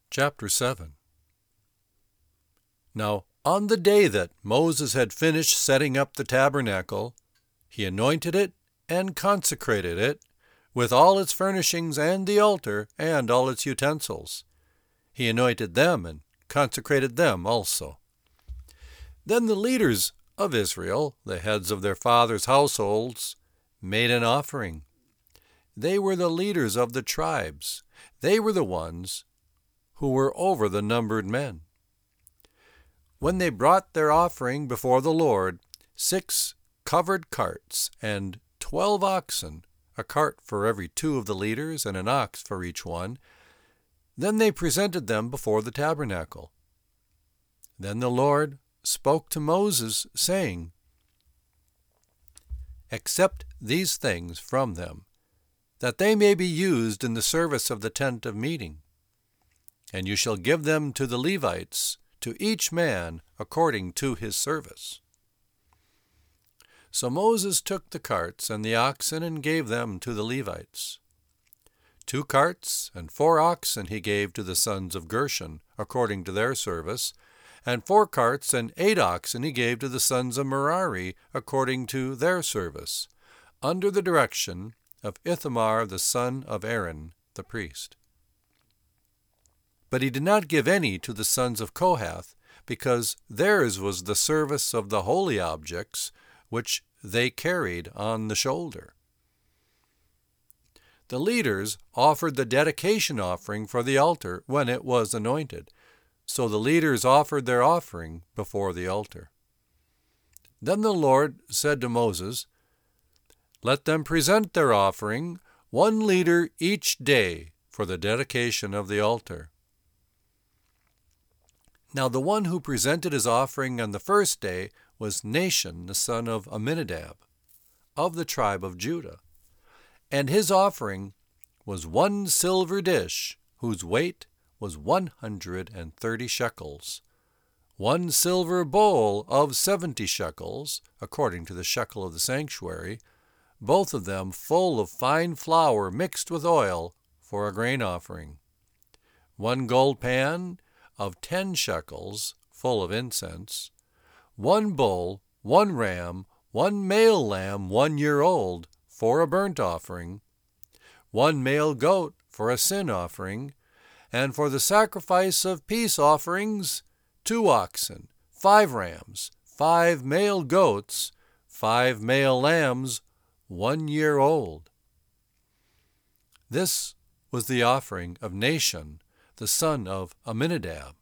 Chapter 7. Now on the day that Moses had finished setting up the tabernacle, he anointed it and consecrated it, with all its furnishings and the altar and all its utensils. He anointed them and consecrated them also. Then the leaders of Israel, the heads of their fathers' households, made an offering. They were the leaders of the tribes. They were the ones who were over the numbered men. When they brought their offering before the Lord, 6 covered carts and 12 oxen, a cart for every 2 of the leaders and an ox for each one, then they presented them before the tabernacle. Then the Lord spoke to Moses, saying, "Accept these things from them, that they may be used in the service of the tent of meeting. And you shall give them to the Levites, to each man according to his service." So Moses took the carts and the oxen and gave them to the Levites. 2 carts and 4 oxen he gave to the sons of Gershon according to their service, and 4 carts and 8 oxen he gave to the sons of Merari according to their service, under the direction of Ithamar the son of Aaron the priest. But he did not give any to the sons of Kohath, because theirs was the service of the holy objects which they carried on the shoulder. The leaders offered the dedication offering for the altar when it was anointed, so the leaders offered their offering before the altar. Then the Lord said to Moses, "Let them present their offering, 1 leader each day, for the dedication of the altar." Now the one who presented his offering on the first day was Nahshon the son of Amminadab, of the tribe of Judah. And his offering was 1 silver dish, whose weight was 130 shekels, 1 silver bowl of 70 shekels, according to the shekel of the sanctuary, both of them full of fine flour mixed with oil for a grain offering, 1 gold pan of 10 shekels, full of incense, 1 bull, 1 ram, 1 male lamb 1 year old, for a burnt offering, 1 male goat for a sin offering, and for the sacrifice of peace offerings, 2 oxen, 5 rams, 5 male goats, 5 male lambs 1 year old. This was the offering of Nahshon, the son of Amminadab.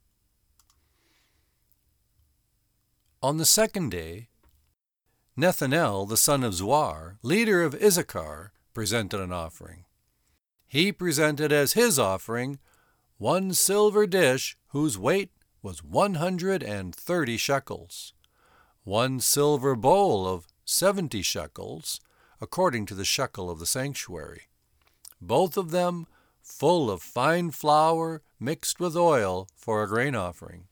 On the second day, Nethanel, the son of Zuar, leader of Issachar, presented an offering. He presented as his offering 1 silver dish whose weight was 130 shekels, 1 silver bowl of 70 shekels, according to the shekel of the sanctuary, both of them full of fine flour mixed with oil for a grain offering,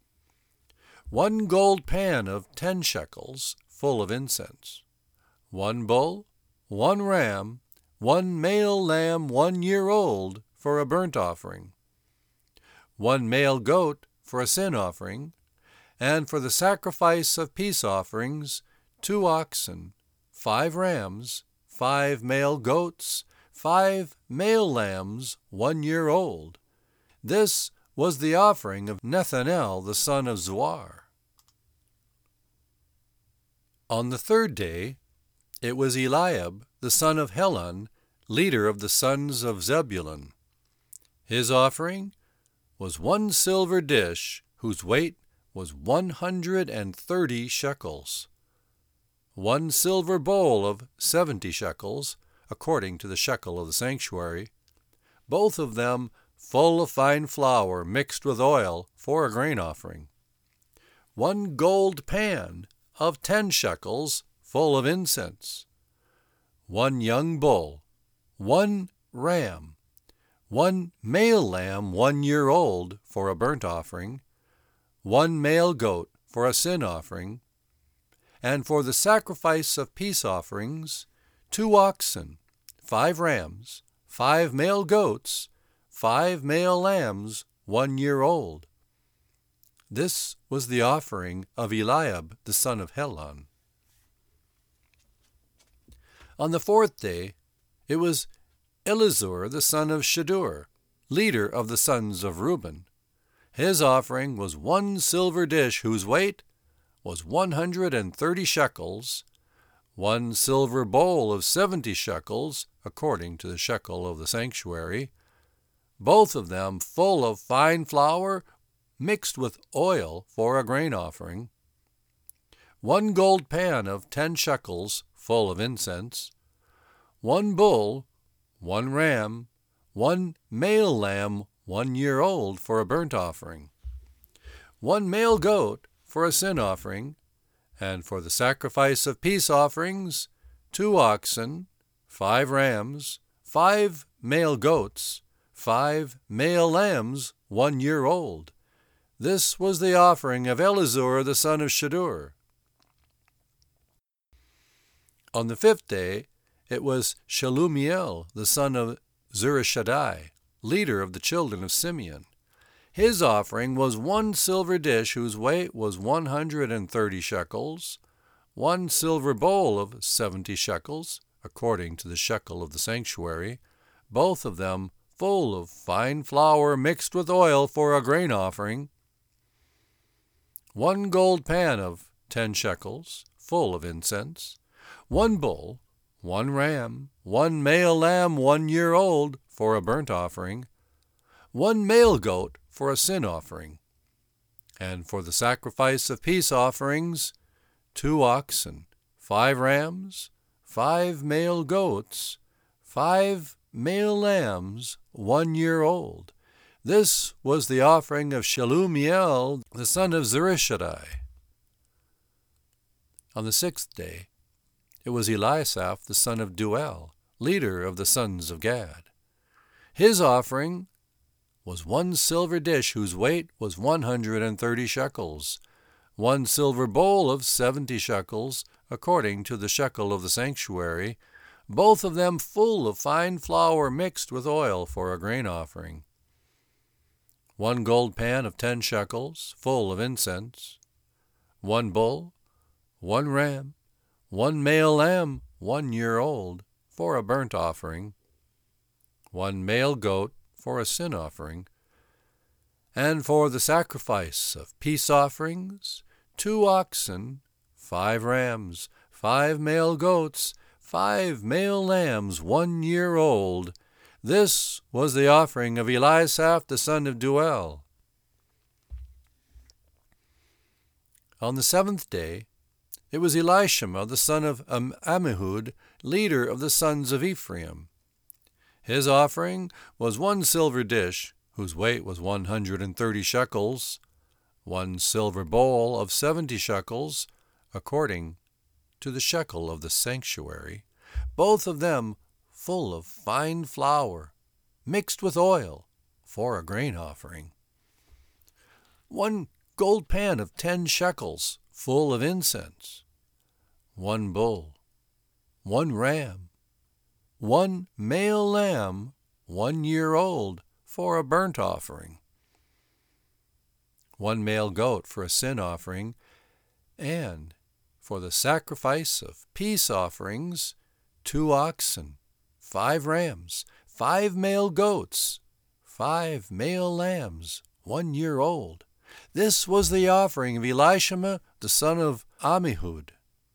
1 gold pan of 10 shekels, full of incense, 1 bull, 1 ram, 1 male lamb 1 year old for a burnt offering, 1 male goat for a sin offering, and for the sacrifice of peace offerings, 2 oxen, 5 rams, 5 male goats, 5 male lambs 1 year old. This was the offering of Nethanel the son of Zuar. On the third day, it was Eliab the son of Helon, leader of the sons of Zebulun. His offering was 1 silver dish whose weight was 130 shekels, 1 silver bowl of 70 shekels, according to the shekel of the sanctuary, both of them full of fine flour mixed with oil for a grain offering, 1 gold pan of 10 shekels, full of incense, 1 young bull, 1 ram, 1 male lamb 1 year old for a burnt offering, 1 male goat for a sin offering, and for the sacrifice of peace offerings, 2 oxen, 5 rams, 5 male goats, 5 male lambs 1 year old. This was the offering of Eliab the son of Helon. On the 4th day, it was Elizur the son of Shedeur, leader of the sons of Reuben. His offering was 1 silver dish whose weight was 130 shekels, 1 silver bowl of 70 shekels, according to the shekel of the sanctuary, both of them full of fine flour mixed with oil for a grain offering, 1 gold pan of 10 shekels full of incense, 1 bull, 1 ram, 1 male lamb 1 year old for a burnt offering, 1 male goat for a sin offering, and for the sacrifice of peace offerings, 2 oxen, 5 rams, 5 male goats, 5 male lambs 1 year old. This was the offering of Elizur the son of Shedeur. On the 5th day, it was Shelumiel the son of Zurishaddai, leader of the children of Simeon. His offering was 1 silver dish whose weight was 130 shekels, 1 silver bowl of 70 shekels, according to the shekel of the sanctuary, both of them full of fine flour mixed with oil for a grain offering, 1 gold pan of 10 shekels, full of incense, 1 bull, 1 ram, 1 male lamb 1 year old for a burnt offering, 1 male goat for a sin offering, and for the sacrifice of peace offerings, 2 oxen, 5 rams, 5 male goats, 5 male lambs 1 year old. This was the offering of Shelumiel the son of Zurishaddai. On the 6th day, it was Eliasaph the son of Deuel, leader of the sons of Gad. His offering was 1 silver dish whose weight was 130 shekels, 1 silver bowl of 70 shekels, according to the shekel of the sanctuary, both of them full of fine flour mixed with oil for a grain offering, 1 gold pan of 10 shekels, full of incense, 1 bull, 1 ram, 1 male lamb 1 year old for a burnt offering, 1 male goat for a sin offering, and for the sacrifice of peace offerings, 2 oxen, 5 rams, 5 male goats, 5 male lambs 1 year old. This was the offering of Eliasaph the son of Deuel. On the 7th day, it was Elishama the son of Ammihud, leader of the sons of Ephraim. His offering was 1 silver dish, whose weight was 130 shekels, 1 silver bowl of 70 shekels, according to the shekel of the sanctuary, both of them full of fine flour, mixed with oil, for a grain offering, 1 gold pan of 10 shekels, full of incense, 1 bull, 1 ram, 1 male lamb 1 year old for a burnt offering, 1 male goat for a sin offering, and for the sacrifice of peace offerings, 2 oxen, 5 rams, 5 male goats, 5 male lambs 1 year old. This was the offering of Elishama the son of Ammihud.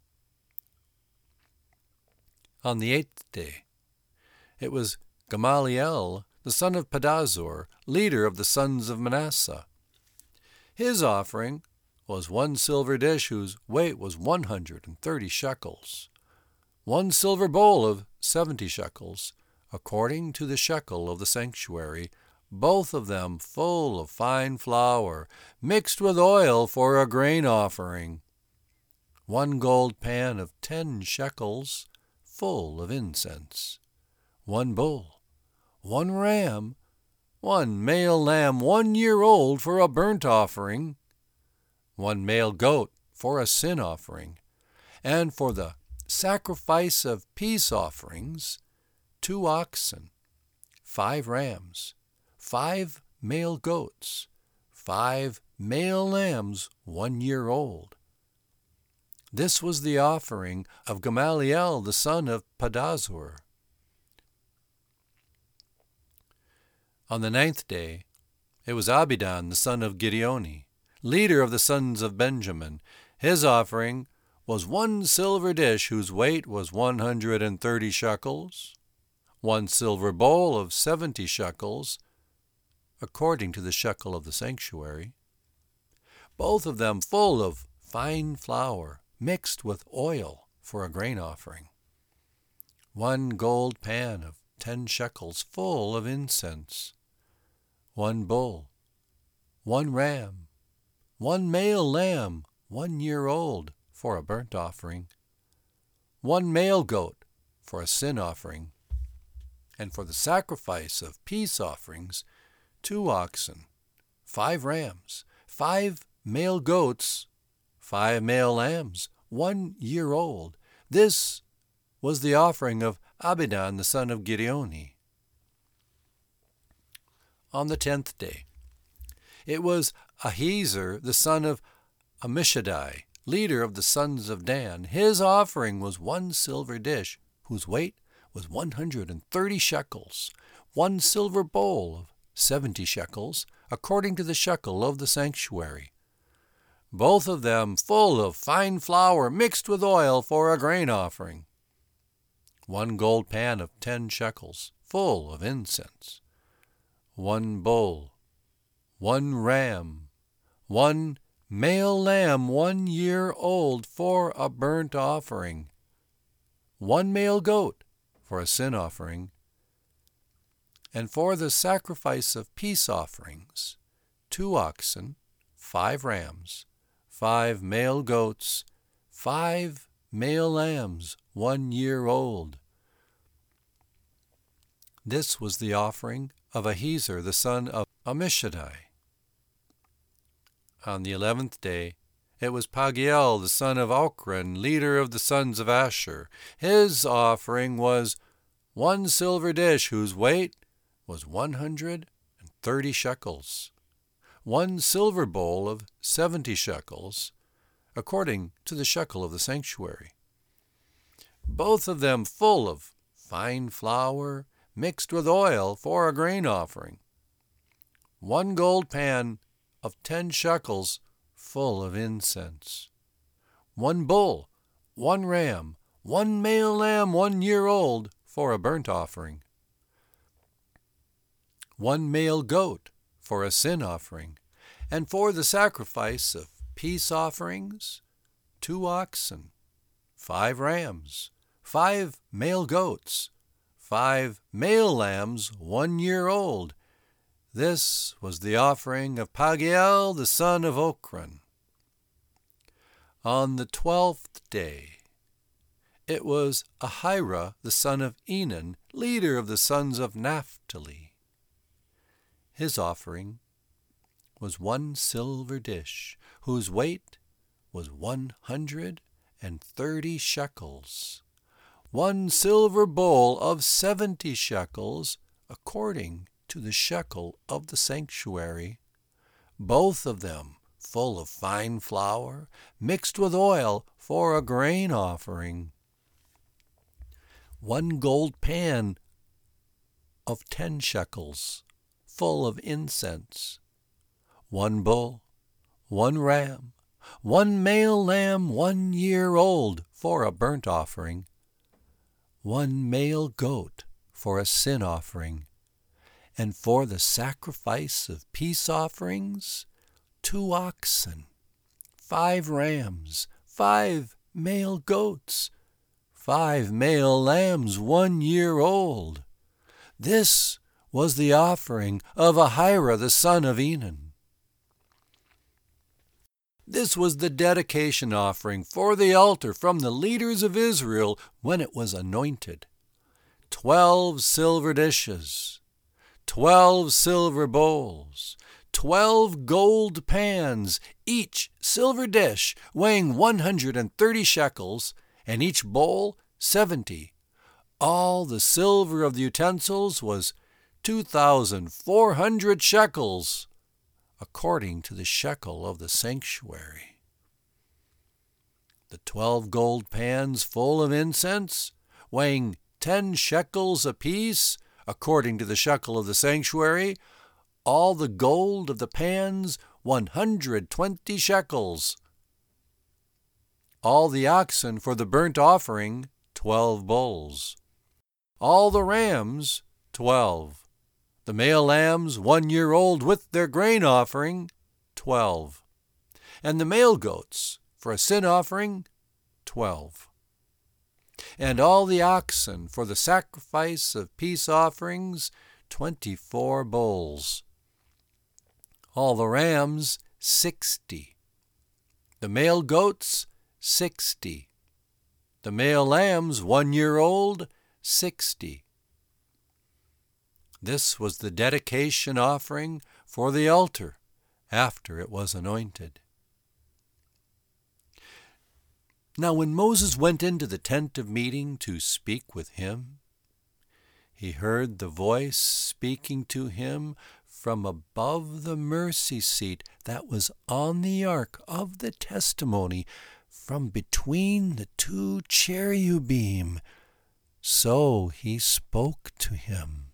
On the 8th day, it was Gamaliel the son of Pedazur, leader of the sons of Manasseh. His offering was 1 silver dish whose weight was 130 shekels, 1 silver bowl of 70 shekels, according to the shekel of the sanctuary, both of them full of fine flour, mixed with oil for a grain offering, 1 gold pan of 10 shekels, full of incense, 1 bull, 1 ram, 1 male lamb 1 year old for a burnt offering, 1 male goat for a sin offering, and for the sacrifice of peace offerings, 2 oxen, 5 rams, 5 male goats, 5 male lambs 1 year old. This was the offering of Gamaliel the son of Pedahzur. On the 9th day, it was Abidan the son of Gideoni, leader of the sons of Benjamin. His offering was 1 silver dish whose weight was 130 shekels, 1 silver bowl of 70 shekels, according to the shekel of the sanctuary, both of them full of fine flour mixed with oil for a grain offering, 1 gold pan of 10 shekels full of incense, 1 bull, 1 ram, 1 male lamb 1 year old for a burnt offering, 1 male goat for a sin offering, and for the sacrifice of peace offerings, 2 oxen, 5 rams, 5 male goats, 5 male lambs 1 year old. This was the offering of Abidan the son of Gideoni. On the 10th day, it was Ahiezer the son of Ammishaddai, leader of the sons of Dan. His offering was 1 silver dish, whose weight was 130 shekels, 1 silver bowl of 70 shekels, according to the shekel of the sanctuary, both of them full of fine flour mixed with oil for a grain offering, 1 gold pan of 10 shekels, full of incense, 1 bull, 1 ram, 1 male lamb 1 year old for a burnt offering, 1 male goat for a sin offering, and for the sacrifice of peace offerings, 2 oxen, 5 rams, 5 male goats, 5 male lambs 1 year old. This was the offering of Ahiezer the son of Ammishaddai. On the 11th day, it was Pagiel the son of Ochran, leader of the sons of Asher. His offering was 1 silver dish whose weight was 130 shekels, 1 silver bowl of 70 shekels, according to the shekel of the sanctuary, both of them full of fine flour mixed with oil for a grain offering, 1 gold pan of 10 shekels full of incense, 1 bull, 1 ram, 1 male lamb 1 year old for a burnt offering, 1 male goat for a sin offering, and for the sacrifice of peace offerings, 2 oxen, 5 rams, 5 male goats, 5 male lambs 1 year old. This was the offering of Pagiel the son of Ochran. On the 12th day, it was Ahira the son of Enan, leader of the sons of Naphtali. His offering was 1 silver dish, whose weight was 130 shekels, 1 silver bowl of 70 shekels, according to the shekel of the sanctuary, both of them full of fine flour mixed with oil for a grain offering, 1 gold pan of 10 shekels, full of incense, 1 bull, 1 ram, 1 male lamb 1 year old for a burnt offering, 1 male goat for a sin offering, and for the sacrifice of peace offerings, 2 oxen, 5 rams, 5 male goats, 5 male lambs 1 year old. This was the offering of Ahira the son of Enan. This was the dedication offering for the altar from the leaders of Israel when it was anointed. 12 silver dishes, 12 silver bowls, 12 gold pans, each silver dish weighing 130 shekels, and each bowl 70. All the silver of the utensils was 2,400 shekels, according to the shekel of the sanctuary. The 12 gold pans full of incense, weighing 10 shekels apiece, according to the shekel of the sanctuary, all the gold of the pans 120 shekels. All the oxen for the burnt offering 12 bulls. All the rams 12. The male lambs 1 year old with their grain offering 12. And the male goats for a sin offering 12. And all the oxen for the sacrifice of peace offerings 24 bulls. All the rams 60. The male goats 60. The male lambs 1 year old 60. This was the dedication offering for the altar after it was anointed. Now when Moses went into the tent of meeting to speak with him, he heard the voice speaking to him from above the mercy seat that was on the ark of the testimony, from between the 2 cherubim. So he spoke to him.